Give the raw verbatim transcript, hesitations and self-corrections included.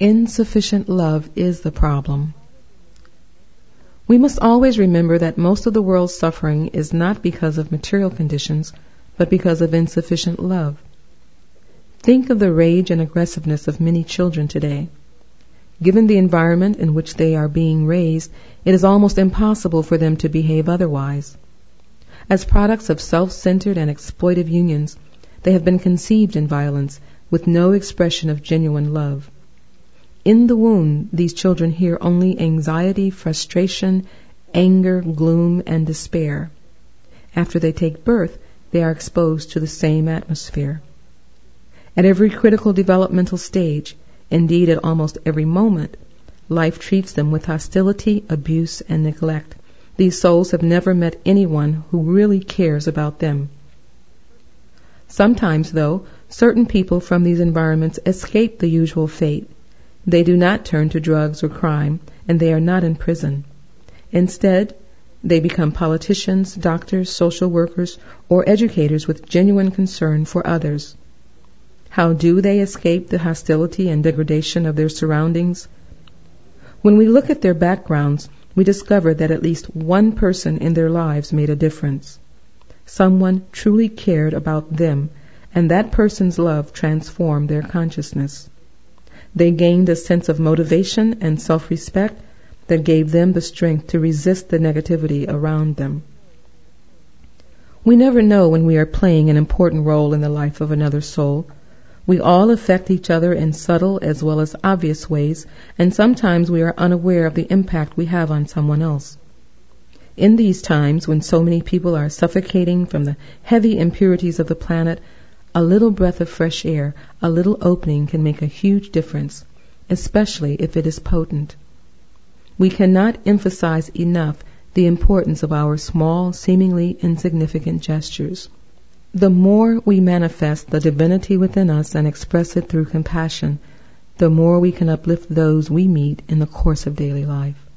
Insufficient love is the problem. We must always remember that most of the world's suffering is not because of material conditions, but because of insufficient love. Think of the rage and aggressiveness of many children today. Given the environment in which they are being raised, it is almost impossible for them to behave otherwise. As products of self-centered and exploitive unions, they have been conceived in violence, with no expression of genuine love. In the womb, these children hear only anxiety, frustration, anger, gloom, and despair. After they take birth, they are exposed to the same atmosphere. At every critical developmental stage, indeed at almost every moment, life treats them with hostility, abuse, and neglect. These souls have never met anyone who really cares about them. Sometimes, though, certain people from these environments escape the usual fate. They do not turn to drugs or crime, and they are not in prison. Instead, they become politicians, doctors, social workers, or educators with genuine concern for others. How do they escape the hostility and degradation of their surroundings? When we look at their backgrounds, we discover that at least one person in their lives made a difference. Someone truly cared about them, and that person's love transformed their consciousness. They gained a sense of motivation and self-respect that gave them the strength to resist the negativity around them. We never know when we are playing an important role in the life of another soul. We all affect each other in subtle as well as obvious ways, and sometimes we are unaware of the impact we have on someone else. In these times when so many people are suffocating from the heavy impurities of the planet, a little breath of fresh air, a little opening can make a huge difference, especially if it is potent. We cannot emphasize enough the importance of our small, seemingly insignificant gestures. The more we manifest the divinity within us and express it through compassion, the more we can uplift those we meet in the course of daily life.